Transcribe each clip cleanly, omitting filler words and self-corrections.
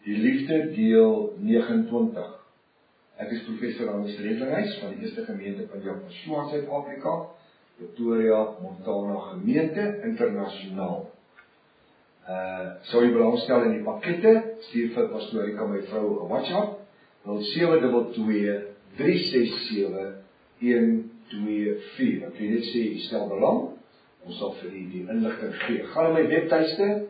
Die liefde deel 29. Ek is professor Anders Redlinghuis van die Eerste Gemeente van Johannesburg, Suid-Afrika, Pretoria, Montana Gemeente, internasionaal. Sou jy belangstel in die pakkette, stuur vir Pastorika my vrou 'n WhatsApp, 0722-367-124. Ek wil net sê, jy stel belang, ons sal vir die inligting gee. Gaan na my webtuiste,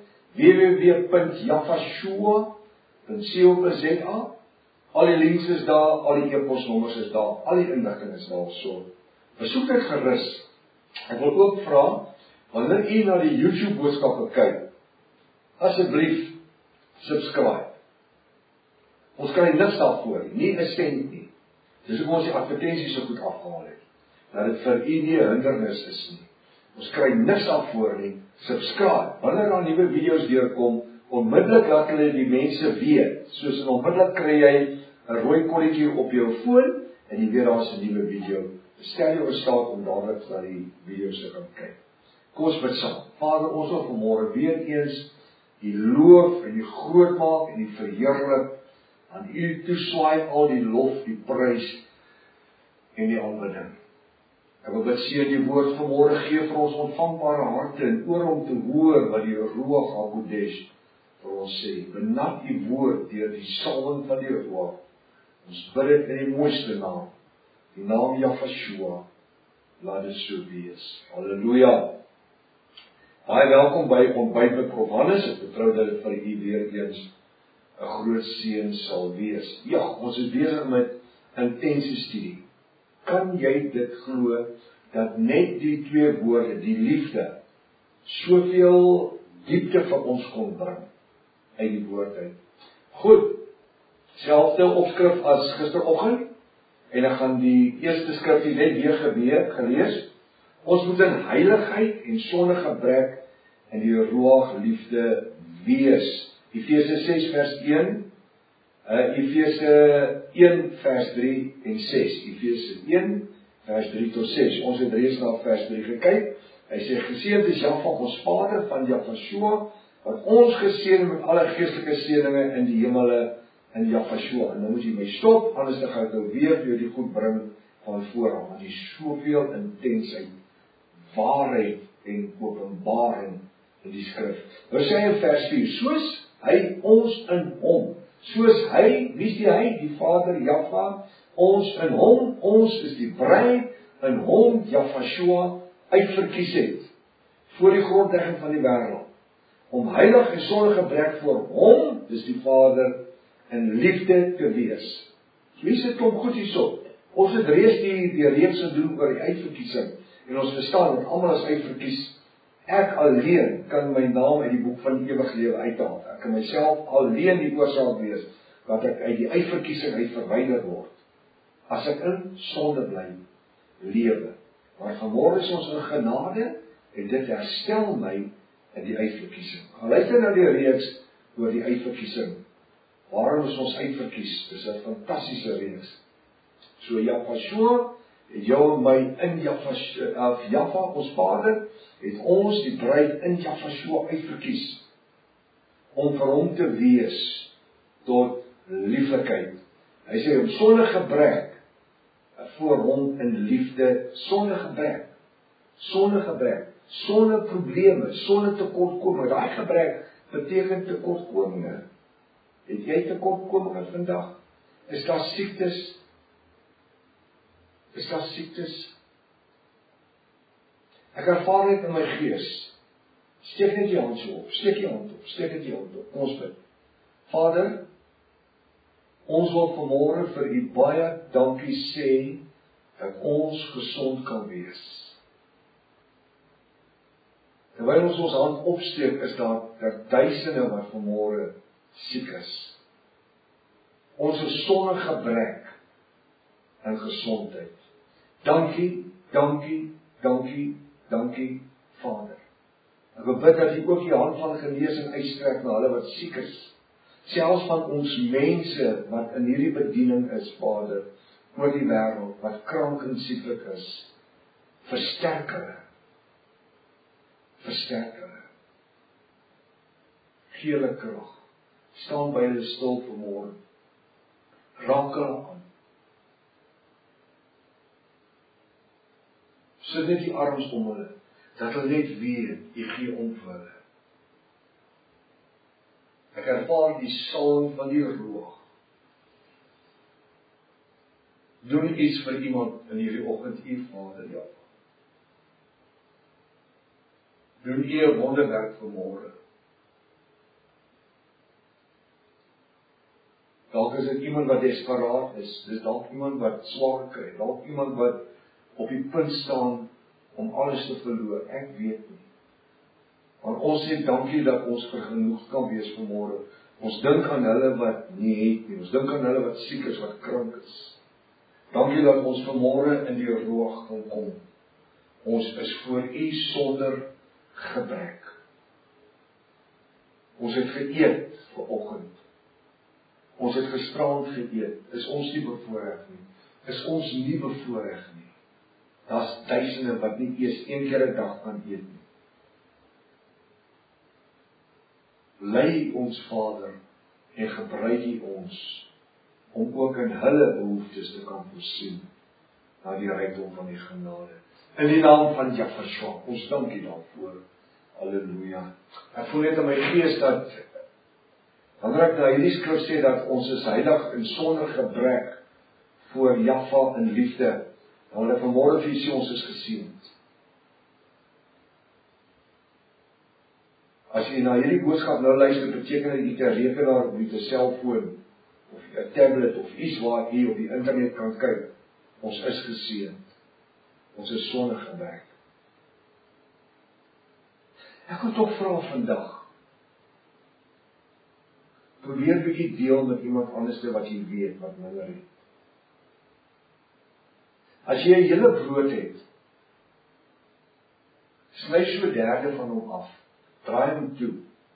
www.jafashua.co.za. Al die links is daar, al die e-posnommers is daar, al die inligting is daar so. Besoek dit gerus. Ek wil ook vra, wanneer u na die YouTube boodskappe kyk, asseblief subscribe. Ons kan niks daarvoor, nie 'n sent nie. Dis hoekom ons die advertensies so goed afgehaal het. Dat dit vir u nie 'n hindernis is nie. Ons kry niks daarvoor nie. Subscribe. Wanneer daar nuwe video's deurkom, onmiddellik laat hulle die mense weet. Soos onmiddellik kry jy 'n rooi kolletjie op jou foon en jy weet daar's 'n nuwe video. Stel jou in staat om dadelik na die video's te kan kyk. Kom ons bid saam. Vader, ons wil vanmôre weer eens die loof en die groot maak en die verheerlik aan u toeswaai al die lof, die prys en die aanbidding. Ek wil bid seën die woord vanmôre gee vir ons ontvangbare harte en oor om te hoor wat die Ruach HaKodesh vir ons sê. Benat die woord deur die salwing van die Ruach. Ons bid dit in die mooiste naam. Die naam Jafashua. Laat dit so wees. Halleluja. Baie welkom by Ontbyt met Prof Hannes. Ek vertrou dat dit vir u weer eens 'n groot seën sal wees. Ja, ons is besig met intense studie. Kan jy dit glo dat net die twee woorde, die liefde, soveel diepte vir ons kon bring uit die woord uit? Goed, selfde opskrif as gisteroggend, en ek gaan die eerste skrifgie net weer gelees. Ons moet in heiligheid en sonder gebrek in die Ruach liefde wees. Efese 6 vers 1, Efese 1 vers 3 en 6. Efese 1 vers 3 tot 6. Ons het reeds na vers 3 gekyk. Hy sê, geseënd is Jahwe ons Vader van Jafashua, wat ons geseën met alle geestelike seëninge in die hemele in Jafashua. En nou moet jy my stop, anders dan gaan ek nou weer vir jou die goed bring van vooraf, want die soveel intensheid, waarheid en openbaring in die skrif. Nou sê hy in vers 4, soos hy ons in hom, soos hy, wie is die hy? Die Vader Jahwe, ons in hom, ons is die bruid, in hom Jafashua uitverkies het, voor die grondlegging van die wêreld, om heilig en sonder gebrek voor hom, dis die Vader, in liefde te wees. So hier sit klomp goed hierso. Ons het reeds die reeks gedoen oor die uitverkiesing, en ons verstaan dat almal is uitverkies. Ek alleen kan my naam uit die boek van die ewig lewe uithaal. Ek kan myself alleen die oorsaak wees, dat ek uit die uitverkiesing uit verwyder word, as ek in sonde bly lewe. Maar vanmôre is ons in genade, en dit herstel my in die uitverkiesing. Gaan luister na die reeks oor die uitverkiesing. Waarom is ons uitverkies? Dis 'n fantastiese reeks. So Jafashua, het jou en my in Jaffa, ons Vader, het ons die bruid in Jafashua uitverkies, om vir hom te wees, tot lieflikheid. Hy sê, om sonder gebrek, voor hom in liefde, sonder gebrek, sonder probleme, sonder tekortkominge. Daai gebrek beteken tekortkominge. Het jy tekortkominge vandag? Is daar siektes? Ek ervaar dit in my gees. Steek net jou hand so op, steek jy hand op, ons bid. Vader, ons wil vanmôre vir u baie dankie sê, dat ons gesond kan wees. Terwyl ons hand opsteek, is daar duisende wat vanmôre siek is. Ons is sonder gebrek en gesondheid. Dankie, Vader. Ek wil bid dat u ook die hand van genesing uitstrek na hulle wat siek is. Selfs van ons mense wat in hierdie bediening is, Vader, oor die wêreld, wat krank en sieklik is. Versterk hulle. Gee hulle krag. Staan by hulle stil vanmôre. Raak hulle aan. Sit net die arms om hulle, dat hulle net weet, jy gee om vir hulle. Ek ervaar die salwing van die roog. Doen iets vir iemand in hierdie oggend, U Vader, ja. Doen U 'n wonderwerk vanmôre. Dalk is dit iemand wat desperaat is, dis dalk iemand wat swaar kry, dalk iemand wat op die punt staan om alles te verloor, ek weet nie. Want ons sê dankie dat ons vergenoeg kan wees vanmôre. Ons dink aan hulle wat nie het nie, ons dink aan hulle wat siek is, wat krank is. Dankie dat ons vanmôre in die roog kan kom. Ons is voor U sonder gebrek. Ons het geëet vanoggend. Ons het gisteraand geëet. Is ons nie bevoorreg nie? Is ons nie bevoorreg nie? Daar's duisende wat nie eers een keer 'n dag kan eet nie. Lei ons Vader en gebruik U ons om ook in hulle behoeftes te kan voorsien na die rykdom van die genade. In die naam van Jahweh, ons dank U daarvoor. Halleluja. Ek voel net in my gees dat wanneer ek na hierdie skrif sê dat ons is heilig en sonder gebrek voor Jahweh in liefde, dan wil ek vanmôre vir U sê ons is geseënd. As jy na hierdie boodskap nou luister, beteken dit jy het 'n rekenaar of 'n selfoon of 'n tablet of iets waar jy op die internet kan kyk. Ons is geseënd. Ons is sonder gebrek. Ek wil tog vra vandag. Probeer bietjie deel met iemand anders wat jy weet wat minder het. As jy 'n hele brood het, sny so 'n derde van hom af. Draai hom toe.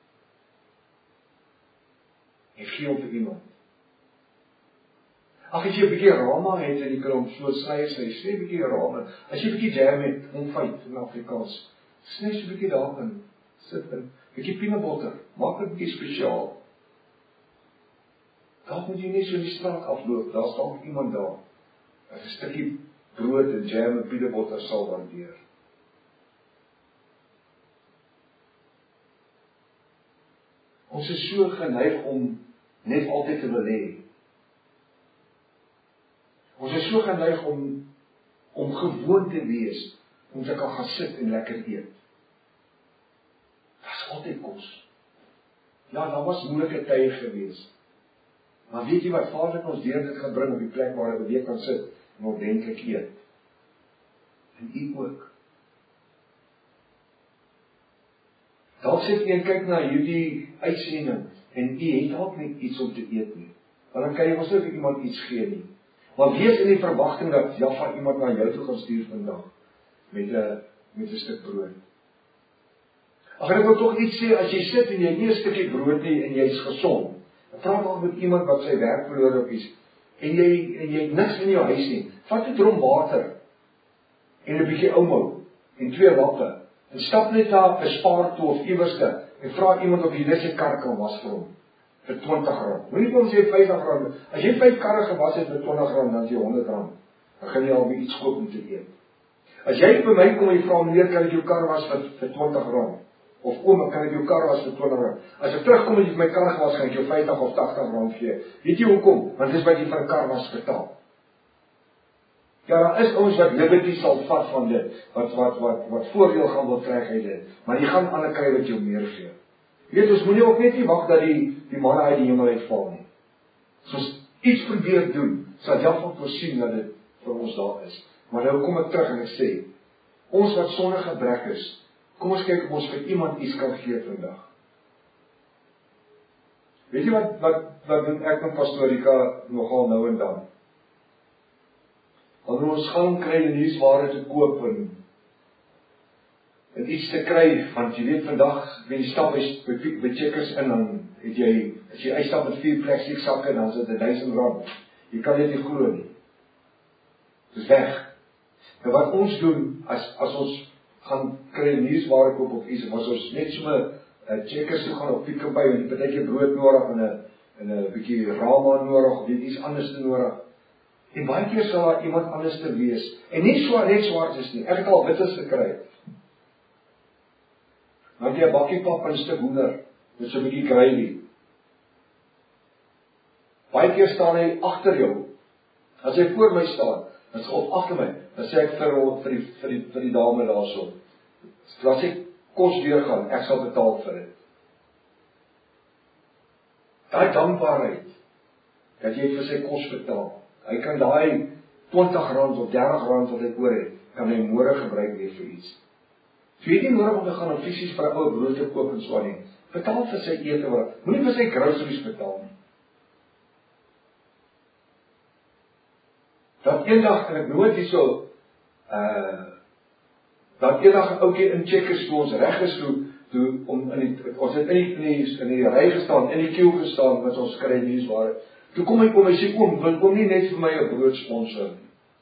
En gee hom vir iemand. As jy 'n bietjie rama het en jy kan hom so sny 'n bietjie rama. As jy 'n bietjie jam het, konfyt in Afrikaans, sny so 'n bietjie daarin, sit in, 'n bietjie peanut butter, maak dit 'n bietjie spesiaal. Dalk moet jy nie so die straat afloop, daar staan iemand daar. 'n stukkie brood en jam en peanut butter sal waardeer. Ons is so geneig om net altyd te wil hê. Ons is so geneig om gewoon te wees, om te kan gaan sit en lekker eet. Daar's altyd kos. Ja, daar was moeilike tye gewees. Maar weet jy wat, Vader het ons deur dit gebring op die plek waar hy weer kan sit en ordentlik eet. En U ook. Dalk sit jy en kyk na hierdie uitsending en U het dalk nie iets om te eet nie. Want dan kan jy mos ook iemand iets gee nie. Maar wees in die verwagting dat Jahweh iemand na jou toe gaan stuur vandag met 'n stuk brood. Ag, ek wil tog iets sê, as jy sit en jy het nie 'n stukkie brood nie en jy's gesond. Praat maar met iemand wat sy werk verloor op is en jy het niks in jou huis nie. Vat 'n drom water en 'n bietjie oumou en 2 lappe en stap net daar 'n Spar toe of iewerste en vra iemand of jy net sy kar kan was vir hom vir R20. Moenie kom sê R50. As jy 5 karre gewas het vir R20, dan is jy R100. Dan gaan jy alweer iets koop om te eet. As jy by my kom en jy vra meneer, kan ek jou kar was vir R20? Of oom, kan ek jou kar was vir R20? As ek terugkom en jy vir my kar gewas, gaan ek jou R50 of R80 gee. Weet jy hoekom? Want dis wat jy vir 'n kar was betaal. Ja, daar is ons wat liberty sal vat van dit, wat voordeel gaan wil trek uit dit, maar jy gaan ander kry wat jou meer gee. Jy weet, ons moenie ook net nie wag dat die manne uit die hemel uitval nie. As ons iets probeer doen, sal Jahweh voorsien dat dit vir ons daar is. Maar nou kom ek terug en ek sê, ons wat sonder gebrek is, kom ons kyk of ons vir iemand iets kan gee vandag. Weet jy wat doen ek en Pastoor Rika nogal nou en dan? Wanneer ons gaan kry en nuusware te koop en iets te kry, want jy weet vandag, wanneer jy stap by Checkers in, dan het jy, as jy uitstap met 4 plastic sakke, dan is dit R1000. Jy kan dit nie glo nie. Dit is weg. En wat ons doen, as ons gaan kry nuusware koop of iets, of as ons net so Checkers toe gaan op Pick n Pay, want jy het 'n bietjie brood nodig en 'n bietjie rama nodig, of iets anders te nodig. En baie keer sal daar iemand anders te wees. En nie net swart is nie. Ek het al wites gekry. Dan het jy 'n bakkie pap en 'n stuk hoender met so 'n bietjie gravy. Baie keer staan hy agter jou. As hy voor my staan, dan sê hy agter my. Dan sê ek vir die dame daarso. As ek kos deurgaan, ek sal betaal vir dit. Daai dankbaarheid dat jy vir sy kos betaal. Hy kan daai R20 of R30 wat hy oor het, kan hy môre gebruik weer vir iets. So jy het nie nodig om te gaan fisies vir 'n ou brood te koop en so nie. Betaal vir sy ete wat. Moenie vir sy groceries betaal nie. Dat eendag, en ek nooit hierso, dat eendag 'n ouetjie in Checkers toe ons reg is toe om ons het in die ry gestaan, in die queue gestaan wat ons kry nuus waar. Toe kom hy kom en sê wil nie net vir my 'n brood sponsor nie.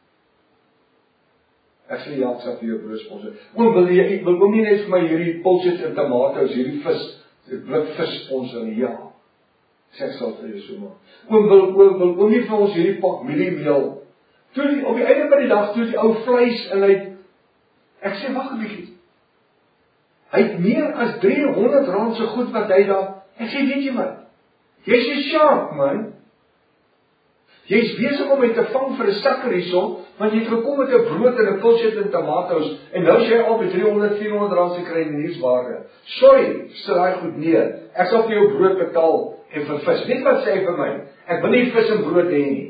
Ek sê ja, ek sal vir jou brood sponsor. Wil nie net vir my hierdie pulses en tomatoes, hierdie blik vis sponsor nie. Ja. Sê ek sal vir jou so maak. Wil nie vir ons hierdie pak mieliemeel. Toe op die einde van die dag toe die ou vleis en ek sê wag 'n bietjie. Hy het meer as R300 so goed wat hy daar. Ek sê weet jy wat? Jy's 'n shark man. Jy's besig om my te vang vir 'n sakker hierso, want jy het gekom met 'n brood en 'n pulset en tomatoes en nou sê jy al by R300-400 se kry in die nuusware. Sorry, sê daai goed nee. Ek sal vir jou brood betaal en vir vis. Weet wat sê hy vir my? Ek wil nie vis en brood hê nie.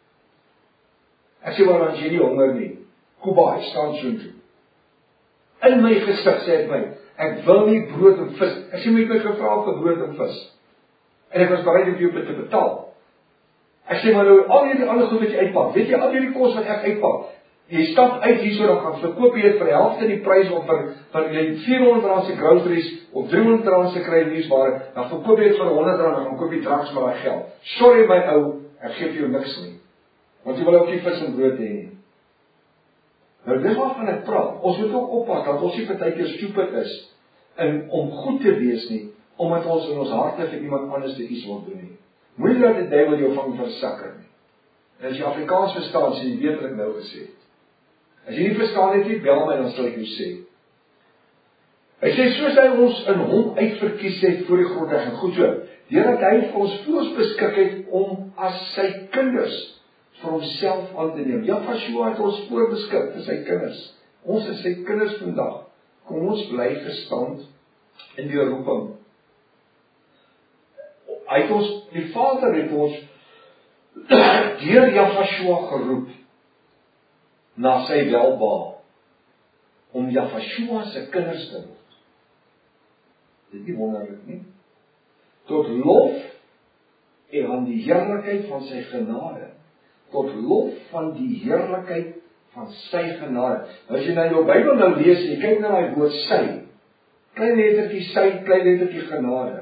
Ek sê maar as jy nie honger nie. Kubai, staan so toe. In my gesig sê ek my, ek wil nie brood en vis. Ek sê my het my gevra vir brood en vis. En ek was bereid om jou te betaal. Ek sê maar nou, al hierdie ander goed wat jy uitpak, weet jy al hierdie kos wat ek uitpak, jy stap uit hierso dan gaan verkoop jy dit vir die helfte die prys of vir jy R400 se groceries of R300 se kry nuusware, dan verkoop jy dit vir R100 en dan koop jy draks met daai geld. Sorry my ou, ek gee vir jou niks nie. Want jy wil ook nie vis en brood hê nie. Nou dis waarvan ek praat. Ons moet ook oppas dat ons nie partykeer stupid is om goed te wees nie, omdat ons in ons harte vir iemand anders iets wil doen nie. Moenie dat die duiwel jou vang vir 'n sakker nie. En as jy Afrikaans verstaan, sê jy weet wat ek nou gesê het. As jy nie verstaan het nie, bel my dan sal ek jou sê. Hy sê soos hy ons in hom uitverkies het voor die grondlegging. Goed so. Deurdat hy vir ons voels beskik het om as sy kinders vir homself aan te neem. Jahshua het ons voorbeskik vir sy kinders. Ons is sy kinders vandag. Kom ons bly gestand in die roeping. Hy het ons, die Vader het ons deur Jahshua geroep na sy welbehae om Jahshua se kinders te word. Dit is nie wonderlik nie. Tot lof en aan die heerlikheid van sy genade. Tot lof van die heerlikheid van sy genade. As jy nou jou Bybel nou lees en jy kyk na daai woord sy, klein lettertjie sy, klein lettertjie genade.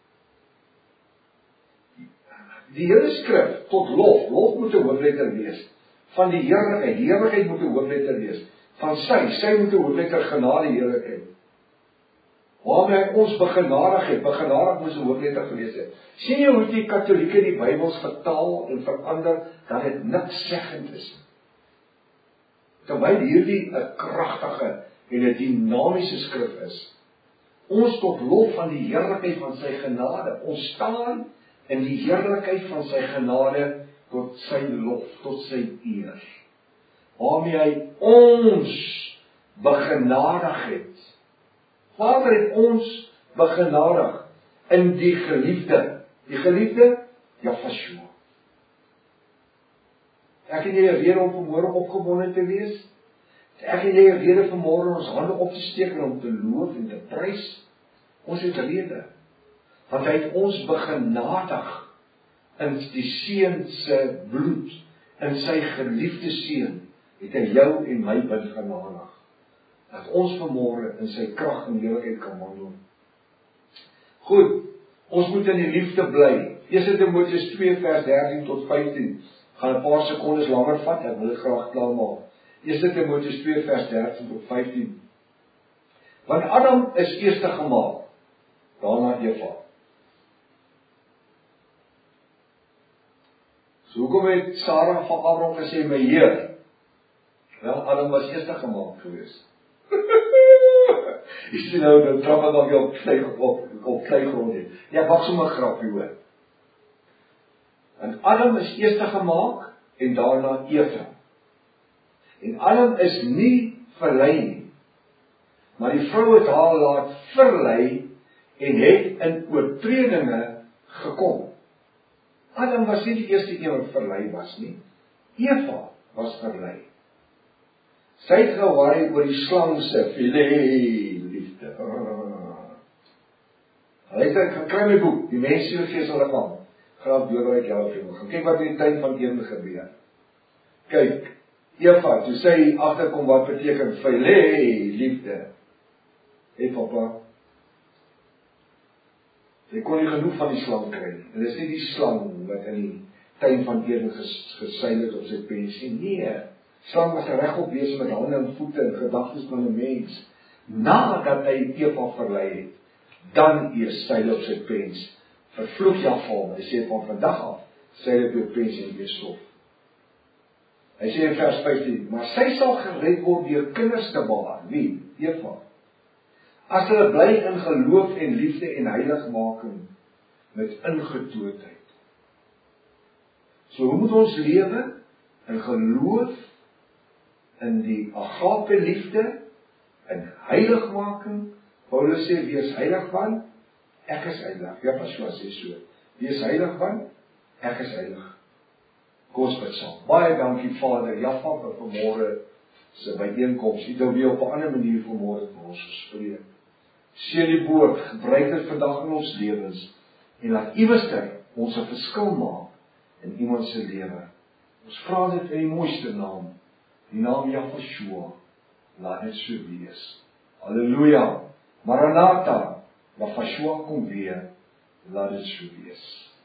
Die hele skrif tot lof moet 'n hoofletter wees. Van die heerlikheid moet 'n hoofletter wees. Van sy moet 'n hoofletter genade heerlikheid. Waarmee hy ons begenadig het, begenadig moes 'n hoofletter gewees het. Sien jy hoe die Katolieke die Bybels vertaal en verander, dat dit niks seggend is. Terwyl hierdie 'n kragtige en 'n dinamiese skrif is. Ons tot lof van die heerlikheid van sy genade. Ons staan in die heerlikheid van sy genade tot sy lof, tot sy eer. Waarmee hy ons begenadig het. Vader het ons begenadig in die geliefde. Die geliefde, Jahshua. Ek en jy 'n rede om vanmôre opgewonde te wees. Ek en jy 'n rede vanmôre ons hande op te steek en om te loof en te prys. Ons het 'n rede. Want hy het ons begenadig in die Seun se bloed, in sy geliefde Seun, het hy jou en my begenadig. Dat ons vanmôre in sy krag en heerlikheid kan wandel. Goed, ons moet in die liefde bly. 1 Timoteus 2 vers 13 tot 15. Gaan 'n paar sekondes langer vat, ek wil dit graag klaar maak. 1 Timoteus 2 vers 13 tot 15. Want Adam is eerste gemaak. daarna Eva. So hoekom het Sarah van Abraham gesê, my Heer? Wel, Adam was eers gemaak gewees. Jy sien nou, dan trap het dan weer op kleigrond nie. Ja, wat so 'n grapie hoor. En Adam is eers gemaak, en daarna Eva. En Adam is nie verlei nie, maar die vrou het haar laat verlei, en het in oortredinge gekom. Adam was nie die eerste een wat verlei was nie. Eva was verlei. Sy het gewaai oor die slang se liefde. Luister, ek kry my boek, die mens se gees hulle van. Graaf doodryk jou vriend. Gaan kyk wat in die tuin van Eden gebeur. Kyk, Eva, toe sy agterkom wat beteken liefde. Hey papa. Sy kon nie genoeg van die slang kry nie. En dis nie die slang wat in die tuin van Eden geseil het op sy pensie. Nee. Slang was 'n regop wees met hande en voete en gedagtes van 'n mens. Nadat hy Eva verlei het, dan eers seil op sy pens. Vervloek Javal, hy sê van vandag af, seil op jou pens en weer stof. Hy sê in vers 15, maar sy sal gered word deur kinders te baar. Wie? Eva. As hulle bly in geloof en liefde en heiligmaking met ingetoondheid. So hoe moet ons lewe? In geloof, in die agape liefde, in heiligmaking. Paulus sê, wees heilig want ek is heilig. Ja, Pastor sê so. Wees heilig want ek is heilig. Kom ons bid saam. Baie dankie Vader, Jaffa vir vanmôre se byeenkoms. U het nou weer op 'n ander manier vanmôre vir ons gespreek. Seën die woord, gebruik dit vandag in ons lewens en laat iewers ons 'n verskil maak in iemand se lewe. Ons vra dit in die mooiste naam, die naam Yahshua. Laat dit so wees. Halleluja. Maranatha, Yahshua kom weer. Laat dit so wees.